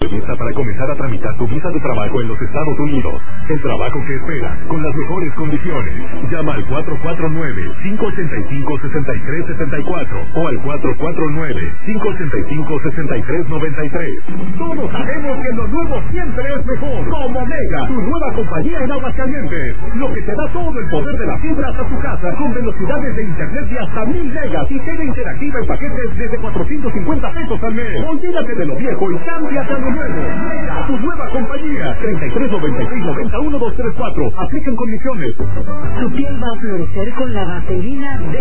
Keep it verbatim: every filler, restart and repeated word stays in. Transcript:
lista para comenzar a tramitar tu visa de trabajo en los Estados Unidos. El trabajo que esperas, con las mejores condiciones. Llama al cuatro cuatro nueve, cinco ocho cinco, seis tres siete cuatro o al cuatro cuatro nueve, cinco ocho cinco, seis tres nueve tres. Todos sabemos que lo nuevo siempre es mejor. Como Mega, tu nueva compañía en Aguascalientes. Lo que te da todo el poder de la fibra hasta tu casa, con velocidades de internet de hasta mil megas y tele interactiva en paquetes desde cuatrocientos cincuenta pesos al mes. Olvídate de lo viejo y cámbiate a lo nuevo. Mega, tu nueva compañía. treinta y tres noventa y seis noventa uno dos tres cuatro. Aplican condiciones. Tu piel va a florecer con la vaselina de